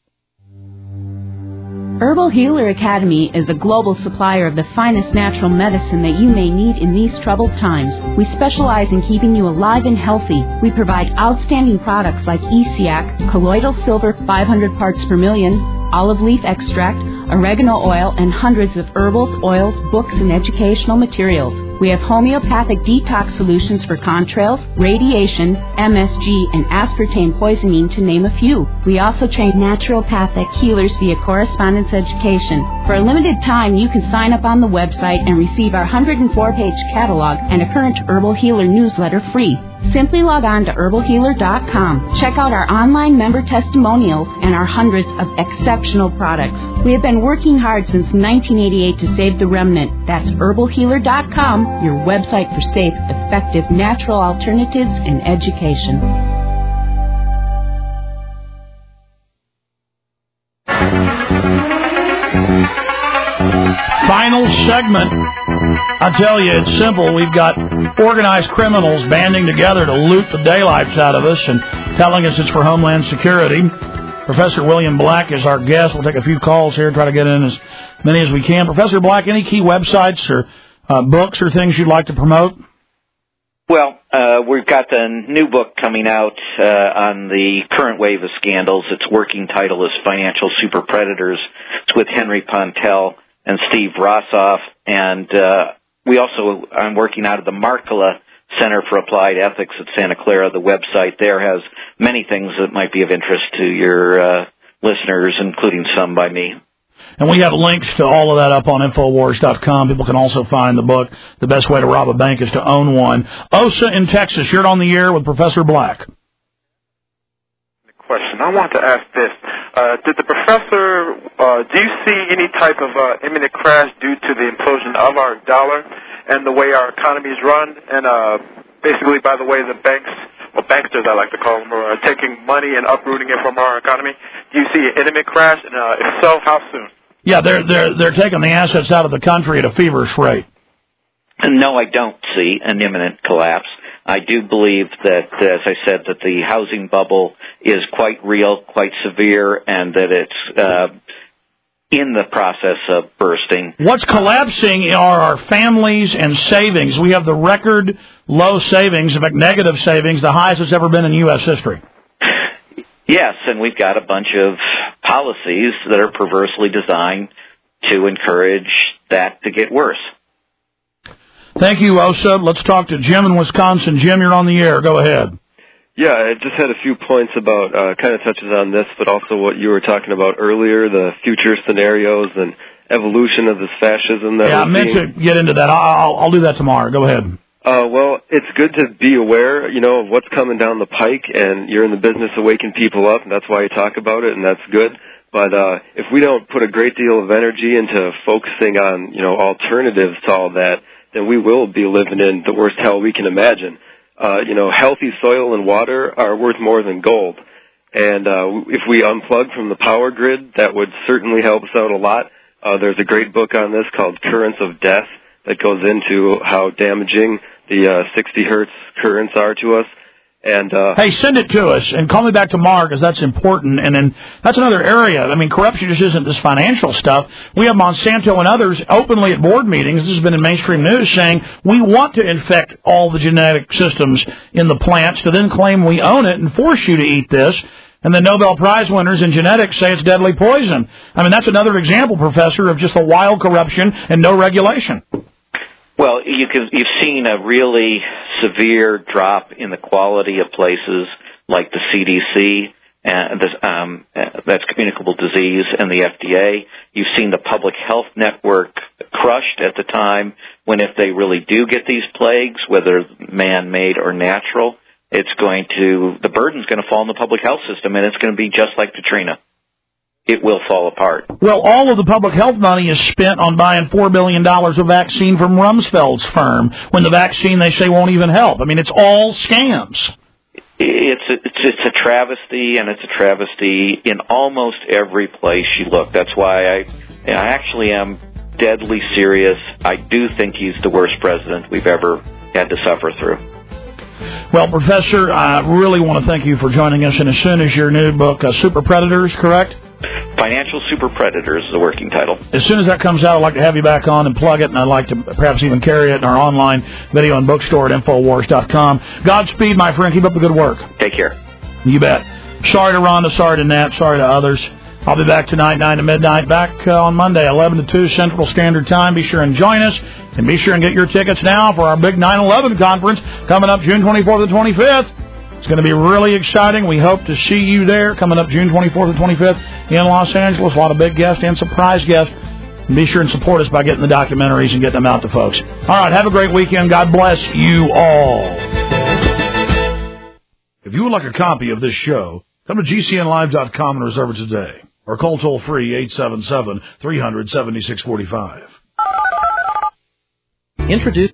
Herbal Healer Academy is a global supplier of the finest natural medicine that you may need in these troubled times. We specialize in keeping you alive and healthy. We provide outstanding products like E C A C, colloidal silver five hundred parts per million, olive leaf extract, oregano oil, and hundreds of herbals, oils, books, and educational materials. We have homeopathic detox solutions for contrails, radiation, M S G, and aspartame poisoning, to name a few. We also train naturopathic healers via correspondence education. For a limited time, you can sign up on the website and receive our one hundred four page catalog and a current Herbal Healer newsletter free. Simply log on to herbal healer dot com. Check out our online member testimonials and our hundreds of exceptional products. We have been working hard since nineteen eighty-eight to save the remnant. That's herbal healer dot com, your website for safe, effective, natural alternatives in education.
Final segment. I tell you, it's simple. We've got organized criminals banding together to loot the daylights out of us and telling us it's for Homeland Security. Professor William Black is our guest. We'll take a few calls here, try to get in as many as we can. Professor Black, any key websites or uh, books or things you'd like to promote?
Well, uh, we've got the new book coming out uh, on the current wave of scandals. Its working title is Financial Super Predators. It's with Henry Pontel and Steve Rossoff. And uh, we also, I'm working out of the Markkula Center for Applied Ethics at Santa Clara. The website there has many things that might be of interest to your uh, listeners, including some by me.
And we have links to all of that up on Infowars dot com. People can also find the book, The Best Way to Rob a Bank is to Own One. Osa in Texas, you're on the air with Professor Black.
Question. I want to ask this. Uh, did the professor, uh, do you see any type of uh, imminent crash due to the implosion of our dollar and the way our economy is run, and uh, basically by the way the banks, or banksters I like to call them, are taking money and uprooting it from our economy? Do you see an imminent crash, and uh, if so, how soon?
Yeah, they're they're they're taking the assets out of the country at a feverish rate.
And no, I don't see an imminent collapse. I do believe that, as I said, that the housing bubble is quite real, quite severe, and that it's uh, in the process of bursting.
What's collapsing are our families and savings. We have the record low savings, in fact, negative savings, the highest it's ever been in U S history.
Yes, and we've got a bunch of policies that are perversely designed to encourage that to get worse.
Thank you, Osa. Let's talk to Jim in Wisconsin. Jim, you're on the air. Go ahead.
Yeah, I just had a few points about, uh, kind of touches on this, but also what you were talking about earlier, the future scenarios and evolution of this fascism that
yeah, I meant
seeing.
to get into that. I'll, I'll do that tomorrow. Go ahead.
Uh, well, it's good to be aware, you know, of what's coming down the pike, and you're in the business of waking people up, and that's why you talk about it, and that's good. But uh, if we don't put a great deal of energy into focusing on, you know, alternatives to all that, then we will be living in the worst hell we can imagine. Uh, you know, healthy soil and water are worth more than gold. And uh, if we unplug from the power grid, that would certainly help us out a lot. Uh, there's a great book on this called Currents of Death that goes into how damaging the uh, sixty hertz currents are to us. And uh,
hey, send it to us and call me back tomorrow because that's important. And then that's another area. I mean, corruption just isn't this financial stuff. We have Monsanto and others openly at board meetings. This has been in mainstream news saying we want to infect all the genetic systems in the plants to then claim we own it and force you to eat this. And the Nobel Prize winners in genetics say it's deadly poison. I mean, that's another example, Professor, of just a wild corruption and no regulation.
Well, you can, you've seen a really severe drop in the quality of places like the C D C, and the, um, that's communicable disease, and the F D A. You've seen the public health network crushed at the time when if they really do get these plagues, whether man-made or natural, it's going to, the burden's going to fall on the public health system, and it's going to be just like Katrina. It will fall apart.
Well, all of the public health money is spent on buying four billion dollars of vaccine from Rumsfeld's firm when the vaccine, they say, won't even help. I mean, it's all scams.
It's a, it's, it's a travesty, and it's a travesty in almost every place you look. That's why I, I actually am deadly serious. I do think he's the worst president we've ever had to suffer through.
Well, Professor, I really want to thank you for joining us. And as soon as your new book, uh, Super Predators, correct?
Financial Super Predators is the working title.
As soon as that comes out, I'd like to have you back on and plug it, and I'd like to perhaps even carry it in our online video and bookstore at Infowars dot com. Godspeed, my friend. Keep up the good work.
Take care.
You bet. Sorry to Rhonda, sorry to Nat, sorry to others. I'll be back tonight, nine to midnight, back uh, on Monday, eleven to two Central Standard Time. Be sure and join us, and be sure and get your tickets now for our big nine eleven conference coming up June twenty-fourth and twenty-fifth. It's going to be really exciting. We hope to see you there coming up June twenty-fourth and twenty-fifth in Los Angeles. A lot of big guests and surprise guests. And be sure and support us by getting the documentaries and getting them out to folks. All right, have a great weekend. God bless you all. If you would like a copy of this show, come to G C N live dot com and reserve it today. Or call toll-free eight seven seven, three hundred, seventy-six forty-five.
Introduce